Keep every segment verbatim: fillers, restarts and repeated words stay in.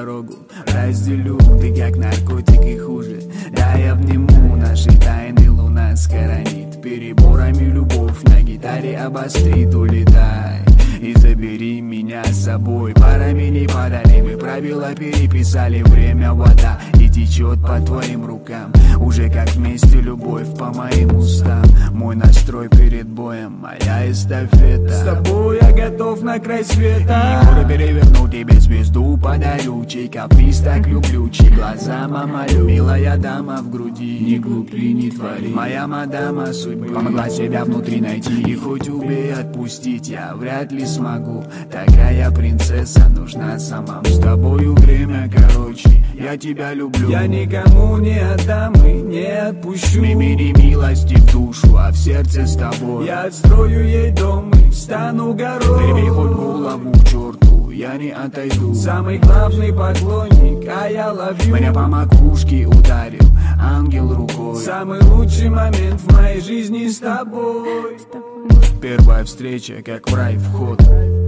дорогу разделю. Ты как наркотик и хуже. Дай обниму, наши тайны луна схоронит. Переборами любовь на гитаре обострит. Улетай и забери меня с собой. Парами не падали, мы правила переписали. Время вода и течет по твоим рукам. Уже как вместе любовь по моим устам. Мой настрой перед боем, моя эстафета. С тобой я готов на край света. И горы переверну, тебе звезду подарю. Чей каприз так люблю, чьи глаза молю. Милая дама в груди, не глупи, не твори. Моя мадама судьбы помогла себя внутри найти. И хоть убей, отпустить я вряд ли смогу. Такая принцесса нужна сама. С тобою время короче, я тебя люблю. Я никому не отдам и не отпущу. Мимири милости в душу, а в сердце с тобой. Я отстрою ей дом и стану горой. Прими хоть голову к черту, я не отойду. Самый главный поклонник, а я ловлю. Меня по макушке ударил ангел рукой. Самый лучший момент в моей жизни с тобой. Первая встреча, как в рай вход.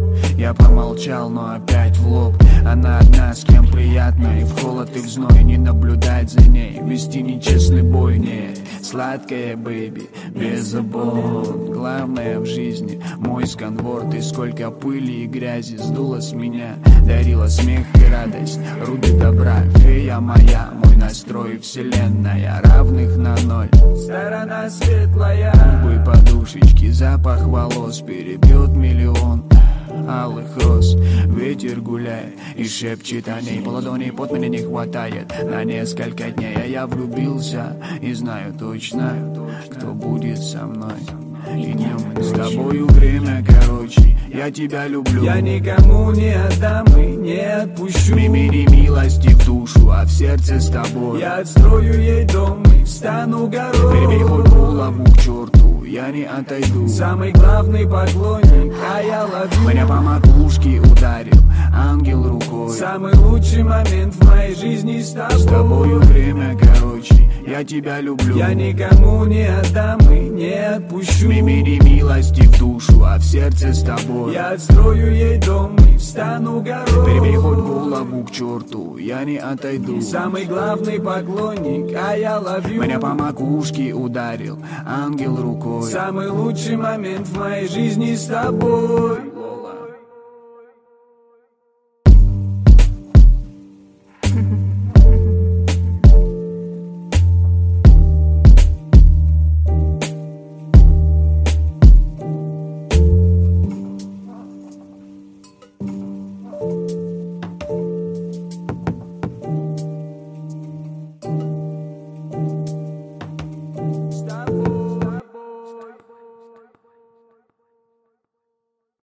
Я помолчал, но опять в лоб. Она одна, с кем приятно. И в холод, и в зной не наблюдать за ней. Вести нечестный бой, нет. Сладкая бэйби, без забот. Главное в жизни мой сканворд. И сколько пыли и грязи сдуло с меня. Дарила смех и радость, руды добра. Фея моя, мой настрой, вселенная. Равных на ноль, сторона светлая. Губы, подушечки, запах волос перебьет миллион алых роз. Ветер гуляет и шепчет о ней. По ладони под меня не хватает на несколько дней. А я влюбился и знаю точно, кто будет со мной и днем, и ночью. С тобою время короче, я тебя люблю. Я никому не отдам и не отпущу. Мимири милости в душу, а в сердце с тобой. Я отстрою ей дом и стану горой. Прими хоть голову к черту, я не отойду. Самый главный поклонник, а я ловлю. Меня по макушке ударил ангел рукой. Самый лучший момент в моей жизни с тобой. С тобою время короче, я тебя люблю. Я никому не отдам и не отпущу. Мимири милости в душу, а в сердце с тобой. Я отстрою ей дом и стану горой. Прими хоть голову к черту, я не отойду. Самый главный поклонник, а я ловлю. Меня по макушке ударил ангел рукой. Самый лучший момент в моей жизни с тобой.